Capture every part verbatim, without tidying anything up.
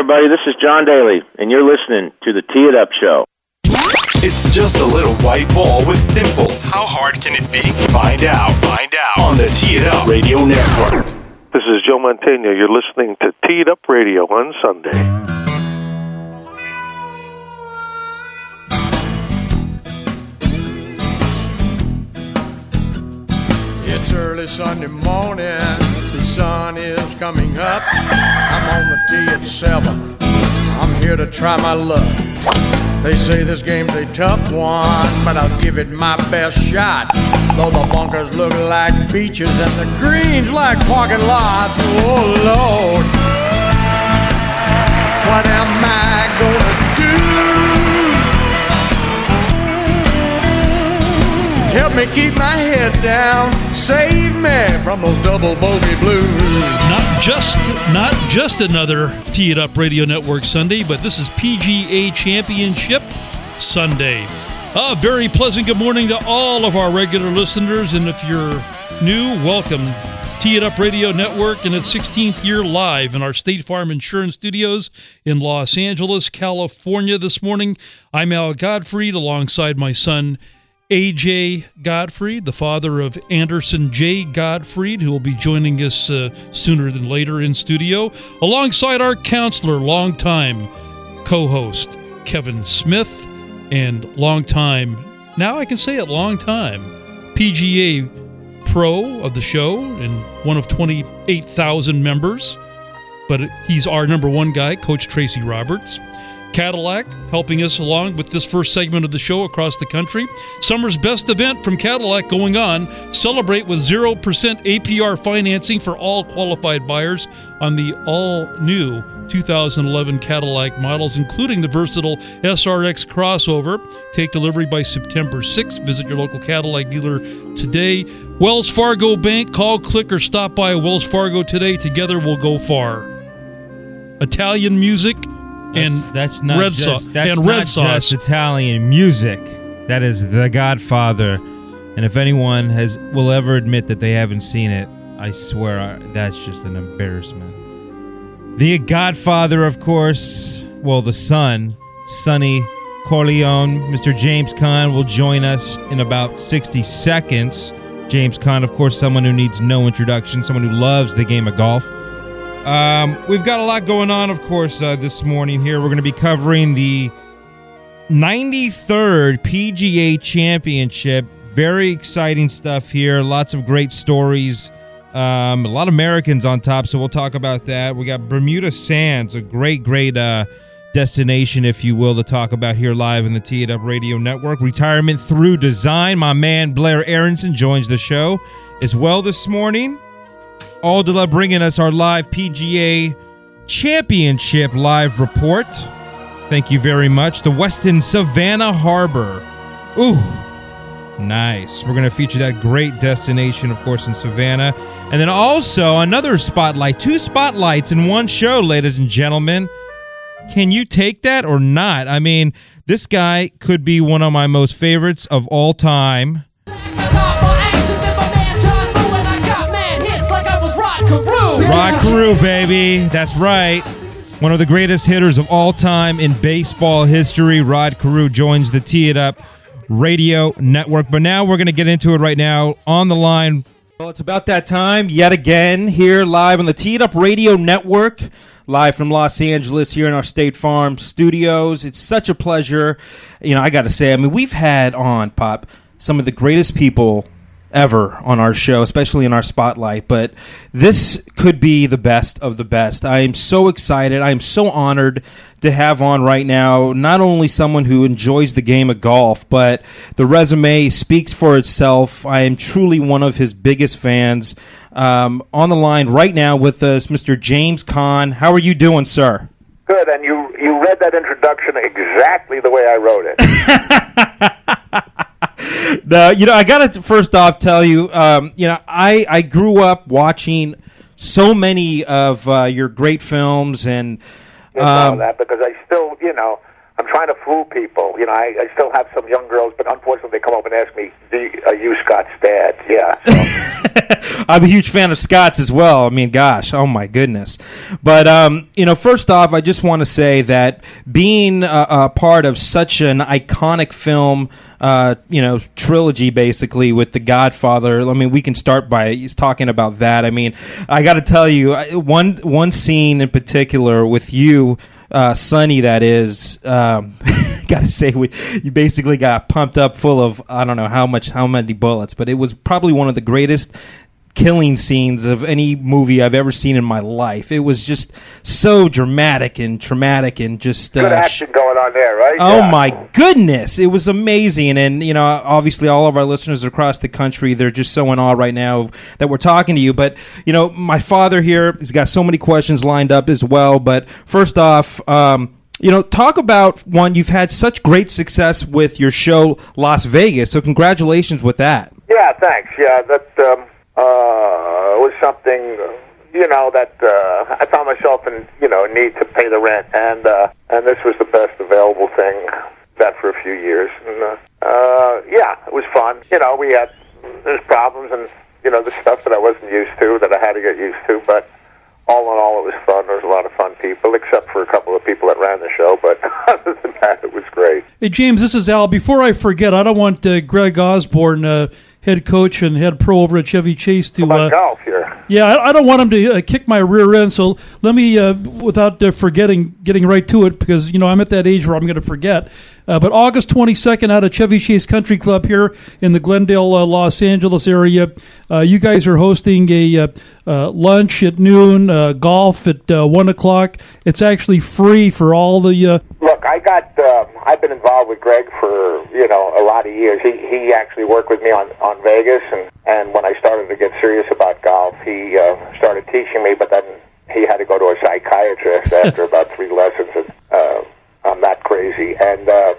everybody. This is John Daly, and you're listening to the Tee It Up Show. It's just a little white ball with dimples. How hard can it be? Find out. Find out on the Tee It Up Radio Network. This is Joe Mantegna. You're listening to Tee It Up Radio on Sunday. It's early Sunday morning, the sun is coming up. I'm on the tee at seven, I'm here to try my luck. They say this game's a tough one, but I'll give it my best shot. Though the bunkers look like beaches and the greens like parking lots. Oh Lord, what am I gonna do? Help me keep my head down. Save me from those double bogey blues. Not just not just another Tee It Up Radio Network Sunday, but this is P G A Championship Sunday. A very pleasant good morning to all of our regular listeners, and if you're new, welcome. Tee It Up Radio Network in its sixteenth year live in our State Farm Insurance Studios in Los Angeles, California this morning. I'm Al Gottfried alongside my son, A J Gottfried, the father of Anderson J. Gottfried, who will be joining us uh, sooner than later in studio, alongside our counselor, longtime co-host Kevin Smith, and longtime, now I can say it, longtime P G A pro of the show and one of twenty-eight thousand members, but he's our number one guy, Coach Tracy Roberts. Cadillac helping us along with this first segment of the show across the country. Summer's best event from Cadillac going on. Celebrate with zero percent A P R financing for all qualified buyers on the all-new two thousand eleven Cadillac models, including the versatile S R X crossover. Take delivery by September sixth. Visit your local Cadillac dealer today. Wells Fargo Bank. Call, click, or stop by Wells Fargo today. Together we'll go far. Italian music and that's, that's not red just, sauce that's and not red sauce. Just Italian music. That is The Godfather, and if anyone has will ever admit that they haven't seen it, I swear I, that's just an embarrassment. The Godfather, of course. Well, the son, Sonny Corleone, Mister James Caan will join us in about sixty seconds. James Caan, of course, someone who needs no introduction, someone who loves the game of golf. Um, we've got a lot going on, of course, uh, this morning here. We're going to be covering the ninety-third P G A Championship. Very exciting stuff here. Lots of great stories. Um, a lot of Americans on top, so we'll talk about that. We got Bermuda Sands, a great, great uh, destination, if you will, to talk about here live in the Tee It Up Radio Network. Retirement through design. My man Blair Aronson joins the show as well this morning. Aldila bringing us our live P G A Championship live report. Thank you very much. The Westin Savannah Harbor. Ooh, nice. We're going to feature that great destination, of course, in Savannah. And then also another spotlight. Two spotlights in one show, ladies and gentlemen. Can you take that or not? I mean, this guy could be one of my most favorites of all time. Rod Carew, baby. That's right. One of the greatest hitters of all time in baseball history. Rod Carew joins the Tee It Up Radio Network. But now we're going to get into it right now. On the line. Well, it's about that time yet again here live on the Tee It Up Radio Network. Live from Los Angeles here in our State Farm studios. It's such a pleasure. You know, I got to say, I mean, we've had on, Pop, some of the greatest people ever on our show, especially in our spotlight, but this could be the best of the best. I am so excited. I am so honored to have on right now not only someone who enjoys the game of golf, but the resume speaks for itself. I am truly one of his biggest fans. Um, on the line right now with us, Mister James Caan. How are you doing, sir? Good, and you, you read that introduction exactly the way I wrote it. No, you know, I got to first off tell you, um, you know, I, I grew up watching so many of uh, your great films, and you know um, that because I still, you know, I'm trying to fool people. You know, I, I still have some young girls, but unfortunately, they come up and ask me, "Are you Scott's dad?" Yeah. So. I'm a huge fan of Scott's as well. I mean, gosh, oh my goodness. But, um, you know, first off, I just want to say that being a, a part of such an iconic film, uh, you know, trilogy basically with The Godfather, I mean, we can start by talking about that. I mean, I got to tell you, one one scene in particular with you, uh, Sonny, that is, um, got to say, we you basically got pumped up full of, I don't know how much, how many bullets, but it was probably one of the greatest killing scenes of any movie I've ever seen in my life. It was just so dramatic and traumatic and just good uh, action going on there, right? Oh yeah. my goodness, it was amazing. And you know, obviously all of our listeners across the country, they're just so in awe right now that we're talking to you. But you know, my father here has got so many questions lined up as well. But first off, um you know, talk about one, you've had such great success with your show Las Vegas, so congratulations with that. Yeah, thanks. Yeah, that um Uh, it was something, you know, that uh, I found myself in, you know, need to pay the rent, and uh, and this was the best available thing. That for a few years, and uh, uh, yeah, it was fun. You know, we had there's problems and you know the stuff that I wasn't used to that I had to get used to, but all in all, it was fun. There was a lot of fun people, except for a couple of people that ran the show, but other than that, it was great. Hey, James, this is Al. Before I forget, I don't want uh, Greg Osborne, uh, head coach and head pro over at Chevy Chase, to about uh, golf here. Yeah, I, I don't want him to uh, kick my rear end. So let me, uh, without uh, forgetting, getting right to it, because you know I'm at that age where I'm going to forget. Uh, but August twenty-second, out of Chevy Chase Country Club here in the Glendale, uh, Los Angeles area, uh, you guys are hosting a uh, uh, lunch at noon, uh, golf at uh, one o'clock. It's actually free for all the. Uh, Look, I got. Um, I've been involved with Greg for you know a lot of years. He he actually worked with me on, on Vegas, and, and when I started to get serious about golf, he uh, started teaching me. But then he had to go to a psychiatrist after about three lessons. And, uh, I'm that crazy, and uh,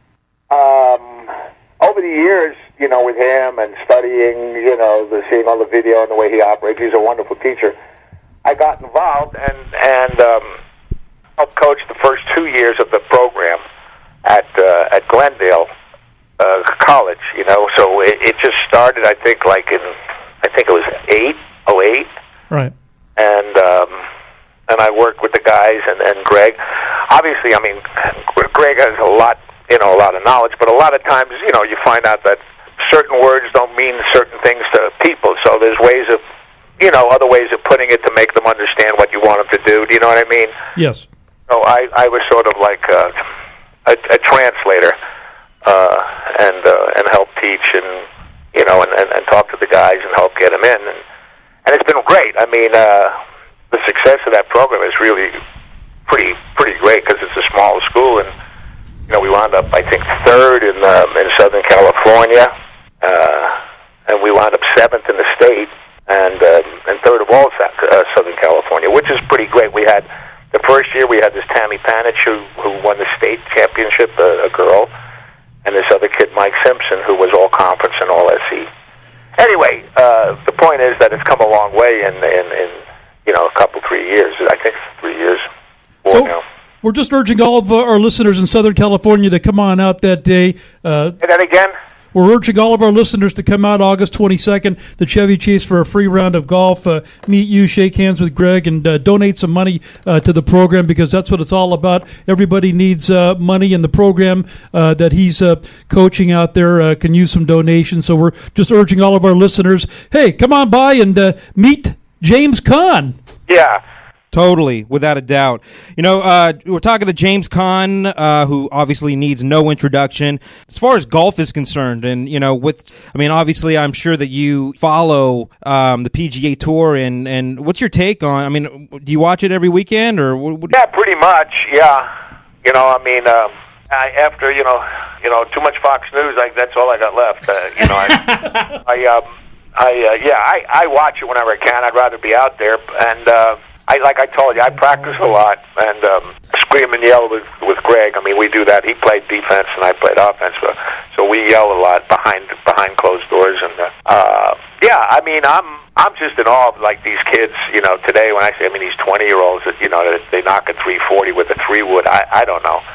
um, over the years, you know, with him and studying, you know, the seeing all the video and the way he operates, he's a wonderful teacher. I got involved and and um, helped coach the first two years of the program at uh, at Glendale uh, College. You know, so it, it just started. I think like in I think it was eight oh eight, right, and. Um, And I work with the guys and, and Greg. Obviously, I mean, Greg has a lot, you know, a lot of knowledge. But a lot of times, you know, you find out that certain words don't mean certain things to people. So there's ways of, you know, other ways of putting it to make them understand what you want them to do. Do you know what I mean? Yes. So I, I was sort of like a, a, a translator uh, and uh, and help teach and you know and, and, and talk to the guys and help get them in. And, and it's been great. I mean. Uh, The success of that program is really pretty pretty great because it's a small school, and you know we wound up I think third in um, in Southern California, uh, and we wound up seventh in the state, and um, and third of all uh, Southern California, which is pretty great. We had the first year we had this Tammy Panich who who won the state championship, a, a girl, and this other kid Mike Simpson who was all conference and all S E. Anyway, uh, the point is that it's come a long way in in. in you know, a couple, three years. I think three years. Four so now. We're just urging all of our listeners in Southern California to come on out that day. Uh, Say that again? We're urging all of our listeners to come out August twenty-second to Chevy Chase for a free round of golf, uh, meet you, shake hands with Greg, and uh, donate some money uh, to the program because that's what it's all about. Everybody needs uh, money, and the program uh, that he's uh, coaching out there uh, can use some donations. So we're just urging all of our listeners, hey, come on by and uh, meet James Caan. Yeah. Totally, without a doubt. You know, uh, we're talking to James Caan, uh, who obviously needs no introduction. As far as golf is concerned, and, you know, with, I mean, obviously I'm sure that you follow um, the P G A Tour, and, and what's your take on, I mean, do you watch it every weekend? or what, what? Yeah, pretty much, yeah. You know, I mean, um, I, after, you know, you know, too much Fox News, like, that's all I got left. Uh, you know, I, I um, I uh, yeah, I, I watch it whenever I can. I'd rather be out there, and uh, I like I told you, I practice a lot and um, scream and yell with with Greg. I mean, we do that. He played defense and I played offense, so, so we yell a lot behind behind closed doors. And uh, uh, yeah, I mean, I'm I'm just in awe of like these kids. You know, today when I say, I mean, these twenty year olds that you know that they knock a three forty with a three wood. I I don't know.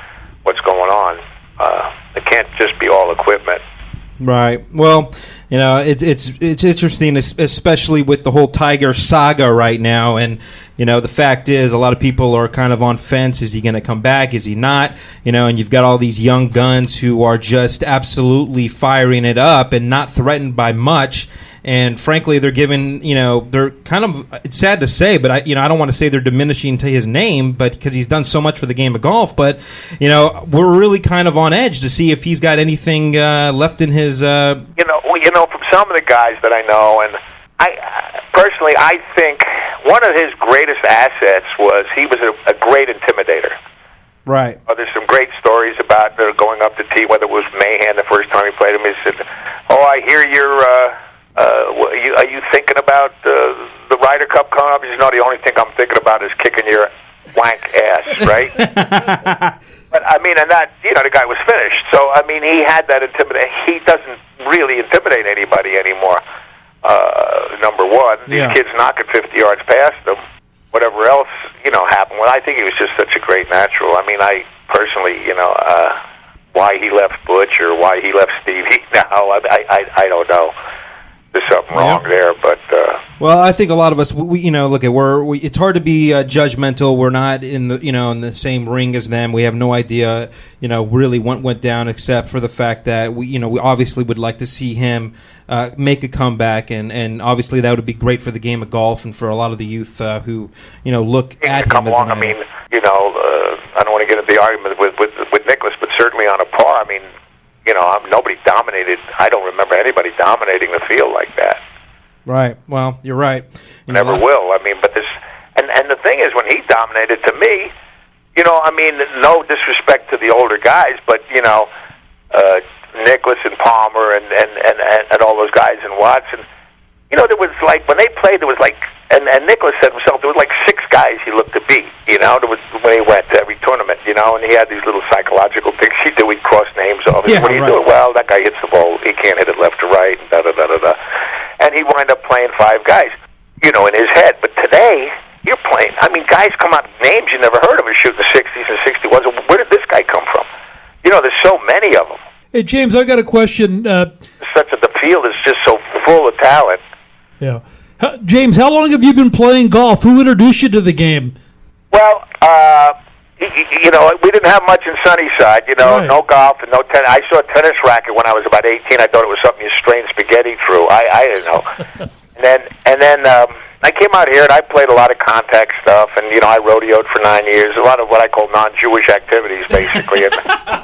what's going on. Uh, it can't just be all equipment. Right. Well, you know, it, it's it's interesting, especially with the whole Tiger saga right now. And, you know, the fact is a lot of people are kind of on fence. Is he going to come back? Is he not? You know, and you've got all these young guns who are just absolutely firing it up and not threatened by much. And frankly, they're given, you know, they're kind of, it's sad to say, but I, you know, I don't want to say they're diminishing to his name, but because he's done so much for the game of golf. But, you know, we're really kind of on edge to see if he's got anything uh, left in his. Uh... You know, well, you know, from some of the guys that I know, and I personally, I think one of his greatest assets was he was a, a great intimidator. Right. Oh, there's some great stories about uh, going up to tee, whether it was Mahan the first time he played him. He said, "Oh, I hear you're." Uh, Uh, are, you, are you thinking about uh, the Ryder Cup coming up?" He says, "No, the only thing I'm thinking about is kicking your wank ass," right? But, I mean, and that, you know, the guy was finished. So, I mean, he had that intimidate. He doesn't really intimidate anybody anymore, uh, number one. These Yeah. kids knocking fifty yards past him. Whatever else, you know, happened. Well, I think he was just such a great natural. I mean, I personally, you know, uh, why he left Butch or why he left Stevie now, I, I, I don't know. There's something wrong yeah. there, but uh, well, I think a lot of us, we, you know, look at we're. We, it's hard to be uh, judgmental. We're not in the, you know, in the same ring as them. We have no idea, you know, really what went down, except for the fact that we, you know, we obviously would like to see him uh, make a comeback, and, and obviously that would be great for the game of golf and for a lot of the youth uh, who, you know, look at him come as along. an I mean, you know, uh, I don't want to get into the argument with with with Nicklaus, but certainly on a par. I mean. You know, I'm, nobody dominated. I don't remember anybody dominating the field like that. Right. Well, you're right. You Never know, will. I mean, but this, and and the thing is, when he dominated, to me, you know, I mean, no disrespect to the older guys, but you know, uh, Nicklaus and Palmer and and, and and and all those guys and Watson. You know, there was like when they played, there was like, and and Nicklaus said himself, there was like six guys he looked to beat. You know, there was when he went to every tournament. You know, and he had these little psychological things he did. He'd cross names off. Yeah, what are you right. doing? Well, that guy hits the ball. He can't hit it left to right. And da da da da da. And he wound up playing five guys. You know, in his head. But today, you're playing. I mean, guys come out names you never heard of are shooting the sixties and sixty-ones. Where did this guy come from? You know, there's so many of them. Hey, James, I got a question. Uh, Such that the field is just so full of talent. Yeah. How, James, how long have you been playing golf? Who introduced you to the game? Well, uh, you, you know, we didn't have much in Sunnyside, you know, Right. no golf and no tennis. I saw a tennis racket when I was about eighteen. I thought it was something you strain spaghetti through. I, I didn't know. and then, and then um, I came out here and I played a lot of contact stuff, and, you know, I rodeoed for nine years, a lot of what I call non-Jewish activities, basically. And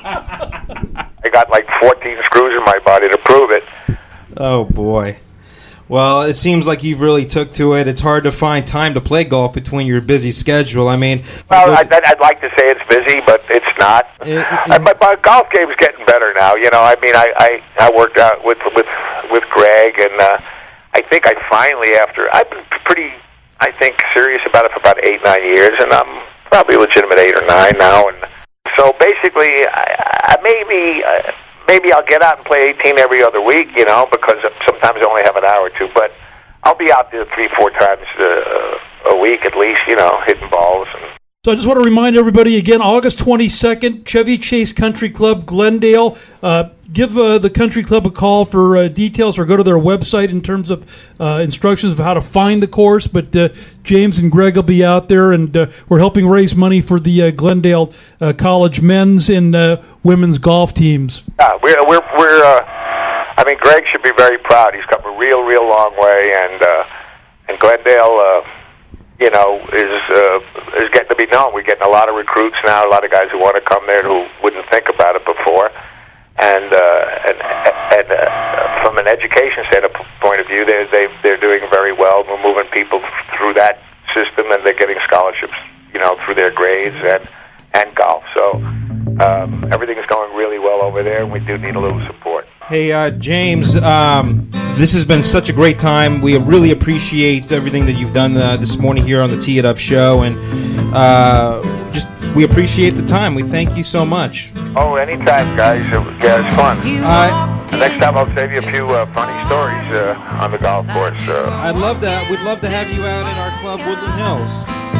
I got like fourteen screws in my body to prove it. Oh, boy. Well, it seems like you've really took to it. It's hard to find time to play golf between your busy schedule. I mean, well, I'd, I'd like to say it's busy, but it's not. It, it, I, my, my golf game's getting better now. You know, I mean, I, I, I worked out with with with Greg, and uh, I think I finally, after I've been pretty, I think, serious about it for about eight, nine years, and I'm probably a legitimate eight or nine now. And so basically, I, I maybe. Uh, Maybe I'll get out and play eighteen every other week, you know, because sometimes I only have an hour or two. But I'll be out there three, four times uh, a week at least, you know, hitting balls. And So I just want to remind everybody again, August twenty-second, Chevy Chase Country Club, Glendale. Uh, give uh, the country club a call for uh, details, or go to their website in terms of uh, instructions of how to find the course. But uh, James and Greg will be out there, and uh, we're helping raise money for the uh, Glendale uh, College men's and uh, women's golf teams. Yeah, we're we're we're. Uh, I mean, Greg should be very proud. He's come a real, real long way, and uh, and Glendale, uh, you know, is uh, is getting to be known. We're getting a lot of recruits now, a lot of guys who want to come there who wouldn't think about it before. And uh, and, and uh, from an education standpoint of view, they're they they're doing very well. We're moving people through that system, and they're getting scholarships, you know, through their grades and and golf. So um, everything is going really well over there, and we do need a little support. Hey, uh, James, um, this has been such a great time. We really appreciate everything that you've done uh, this morning here on the Tee It Up show, and uh, just we appreciate the time. We thank you so much. Oh, anytime, guys. It was, yeah, it's fun. Uh, Next time I'll save you a few uh, funny stories uh, on the golf course. Uh, I'd love that. We'd love to have you out at our club, Woodland Hills.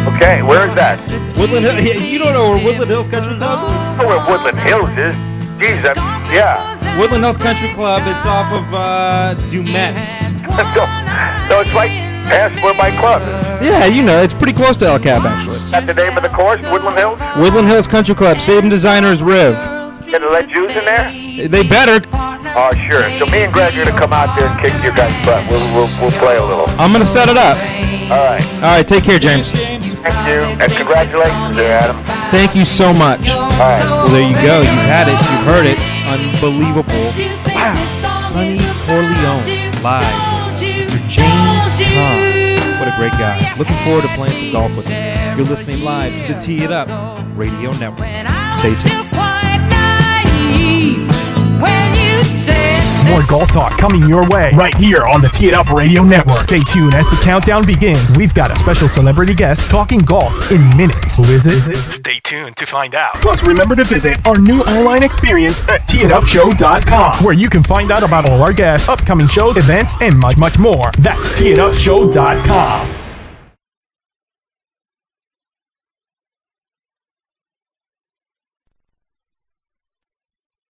Okay, where is that? Woodland Hill. Yeah, you don't know where Woodland Hills Country Club is? I know where Woodland Hills is. Jeez, I'm, yeah. Woodland Hills Country Club. It's off of uh, Dumetz. so, so it's like past where my club is. Yeah, you know, it's pretty close to El Cap, actually. Is that the name of the course, Woodland Hills? Woodland Hills Country Club. Save 'em Designers Riv. Can they let Jews in there? They better. Oh, sure. So me and Greg are going to come out there and kick your guys' butt. We'll, we'll, we'll play a little. I'm going to set it up. All right. All right, take care, James. Thank you. And congratulations there, Adam. Thank you so much. All right. Well, there you go. You've had it. You've heard it. Unbelievable. Wow. Sonny Corleone live with Mister James Kahn. What a great guy. Looking forward to playing some golf with him. You're listening live to the Tee It Up Radio Network. Stay tuned. More golf talk coming your way right here on the Tee It Up Radio Network. Stay tuned as the countdown begins. We've got a special celebrity guest talking golf in minutes. Who is it? Stay tuned to find out. Plus, remember to visit our new online experience at tee it up show dot com, where you can find out about all our guests, upcoming shows, events, and much, much more. That's tee it up show dot com.